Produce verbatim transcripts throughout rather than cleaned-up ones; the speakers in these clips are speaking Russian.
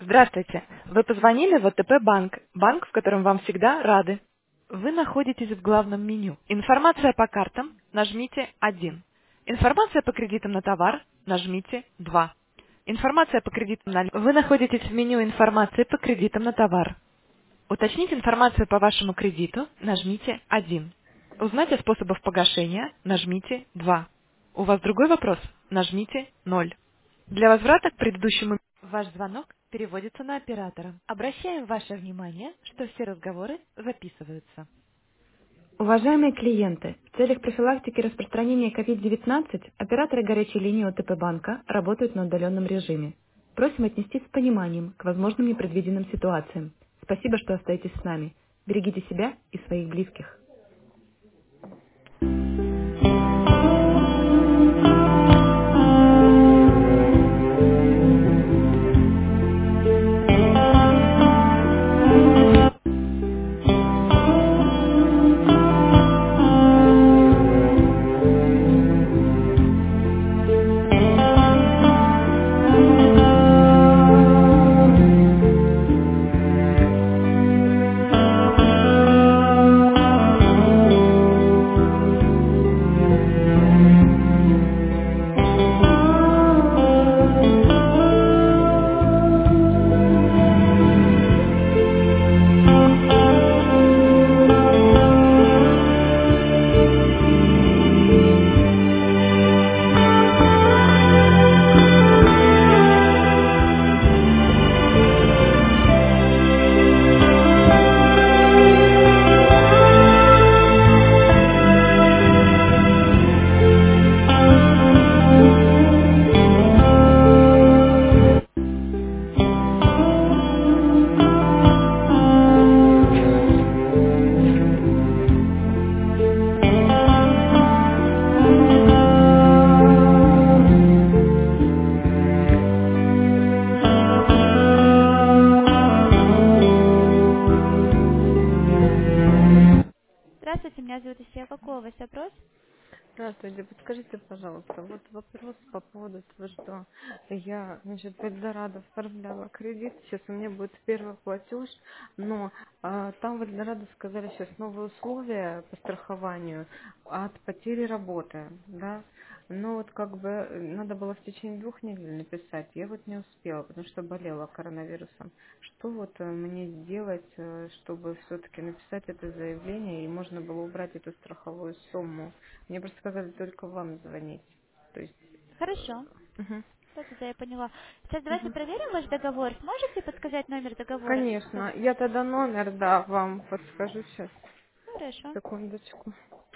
Здравствуйте. Вы позвонили в ОТП банк, банк, в котором вам всегда рады. Вы находитесь в главном меню. Информация по картам, нажмите один. Информация по кредитам на товар, нажмите два. Информация по кредитам на... Вы находитесь в меню информации по кредитам на товар. Уточнить информацию по вашему кредиту, нажмите один. Узнать о способах погашения, нажмите два. У вас другой вопрос? Нажмите ноль. Для возврата к предыдущему... Ваш звонок переводится на оператора. Обращаем ваше внимание, что все разговоры записываются. Уважаемые клиенты, в целях профилактики распространения ковид девятнадцать операторы горячей линии ОТП банка работают на удаленном режиме. Просим отнестись с пониманием к возможным непредвиденным ситуациям. Спасибо, что остаетесь с нами. Берегите себя и своих близких. Здравствуйте, меня зовут Исия. Какой у вас вопрос? Здравствуйте, подскажите, пожалуйста, вот вопрос по поводу того, что я, значит, в Эльдорадо оформляла кредит, сейчас у меня будет первый платеж, но а, там в Эльдорадо сказали сейчас новые условия по страхованию от потери работы, да, но вот как бы э, надо было в течение двух недель написать, я вот не успела, потому что болела коронавирусом. Что вот э, мне сделать, э, чтобы все-таки написать это заявление и можно было убрать эту страховую сумму? Мне просто сказали только вам звонить. То есть, Хорошо. мгм, Да, да, я поняла. Сейчас давайте мгм. проверим ваш договор. Сможете подсказать номер договора? Конечно. Я тогда номер, да, вам подскажу сейчас. Хорошо. Секундочку.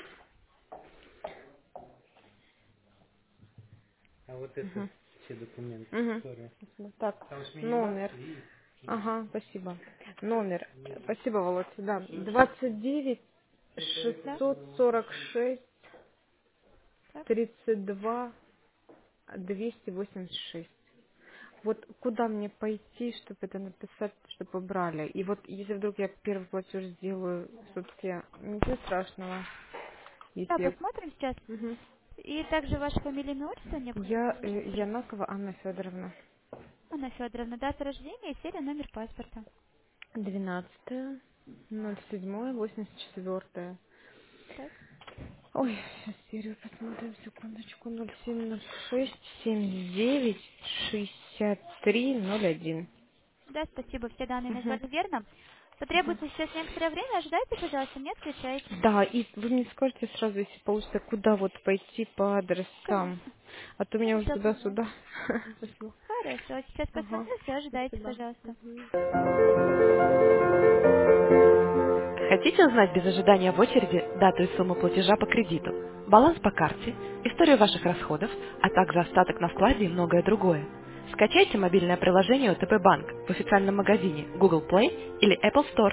Мгм. Мгм. Спасибо. Так, номер. Ага, спасибо. Номер. Спасибо, Володь. Да, двадцать девять Да? шестьсот сорок шесть Так. тридцать два двести восемьдесят шесть. Вот куда мне пойти, чтобы это написать, чтобы убрали? И вот если вдруг я первый платеж сделаю, все-таки ничего страшного, Да, если я... посмотрим сейчас. Мгм. И также ваша фамилия, имя, отчество необходимо Я узнать. э, Янакова Анна Федоровна. Анна Федоровна, дата рождения и серия номер паспорта. Двенадцатое ноль седьмое восемьдесят четвертое. Так. Ой, сейчас серию посмотрим, секундочку. Ноль семь ноль шесть семь девять шестьдесят три ноль один. Да, спасибо, все данные Мгм. назвали верно. Мгм. Потребуется сейчас некоторое время, ожидайте, пожалуйста, не отключайте. Да, и вы мне скажете сразу, если получится, куда вот пойти по адресам. Конечно. А то меня уже Хорошо, пожалуйста. туда-сюда. Спасибо. Хорошо, сейчас Ага, посмотрю, все, ожидайте, спасибо. пожалуйста. Мгм. Хотите узнать без ожидания в очереди дату и сумму платежа по кредиту, баланс по карте, историю ваших расходов, а также остаток на вкладе и многое другое? Скачайте мобильное приложение ОТП Банк в официальном магазине Google Play или Apple Store.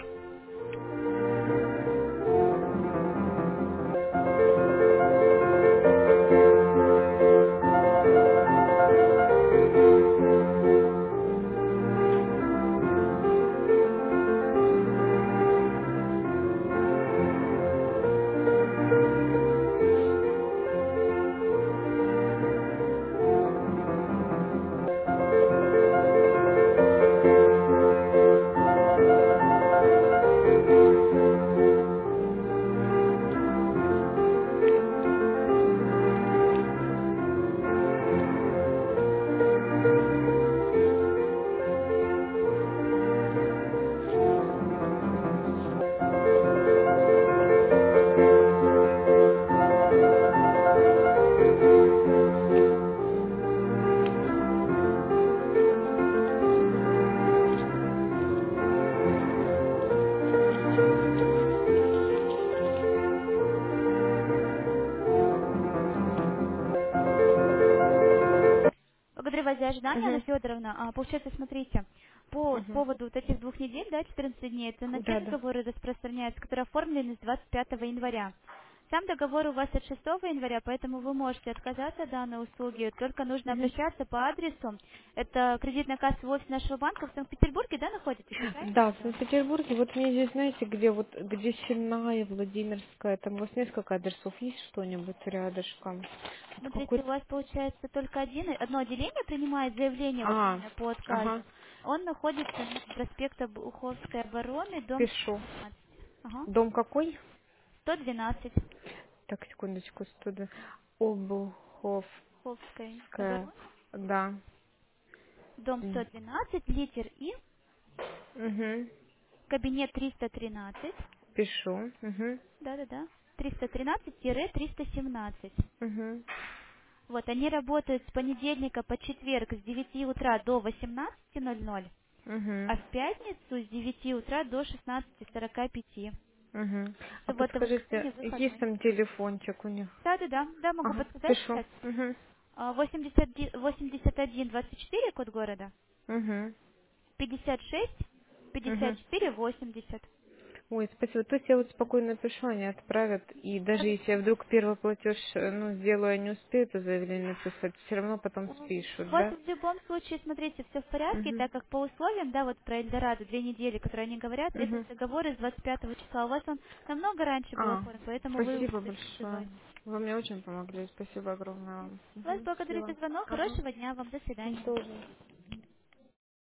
ожидания, Анна Угу. Федоровна. А, получается, смотрите, по Угу. поводу вот этих двух недель, да, четырнадцати дней, это на те Да, да. договоры распространяются, которые оформлены с двадцать пятого января. Сам договор у вас от шестого января, поэтому вы можете отказаться от данной услуги, только нужно Угу. обращаться по адресу. Это кредитная кассовый офис нашего банка в Санкт-Петербурге, да, находитесь, я правильно Да, в поняла? Санкт-Петербурге, вот мне здесь, знаете, где вот, где Сенная, Владимирская, там у вас несколько адресов, есть что-нибудь рядышком? Вот Смотрите, какой... у вас получается только один, одно отделение принимает заявление вот А, именно по ага, отказу. Он находится на проспекте Буховской обороны, дом пишу. сто двенадцать. Ага. Дом какой? сто двенадцать. Так, секундочку, студа. Обуховская, Буховской обороны. да. Дом сто двенадцать, литер И, Угу, кабинет триста тринадцать. пишу. Угу, Да-да-да. триста тринадцать триста семнадцать. угу, Вот, они работают с понедельника по четверг с девяти утра до восемнадцати ноль-ноль, а угу. в пятницу с девяти утра до шестнадцати сорока пяти. Угу. А Суббота, подскажите, воскресенье, есть выходной. там телефончик у них? Да-да-да, да, могу Ага, подсказать пишу. сейчас. Угу, А, восемьдесят ди- восемьдесят один двадцать четыре код города, угу, пятьдесят шесть пятьдесят угу. четыре восемьдесят. Ой, спасибо. То есть я вот спокойно пишу, они отправят. И даже если я вдруг первый платеж, э, ну, сделаю, я не успею это заявление написать, все равно потом У спишут, вас да? в любом случае, смотрите, все в порядке, Угу. так как по условиям, да, вот про Эльдорадо, две недели, которые они говорят, это Угу. договор из двадцать пятого числа. У вас он намного раньше был А, оформлен, поэтому вы спасибо услышите большое. сегодня. Вы мне очень помогли. Спасибо огромное вам. Вас Угу. благодарю Счастливо. за звонок. Ага. Хорошего дня вам. До Вам свидания. тоже.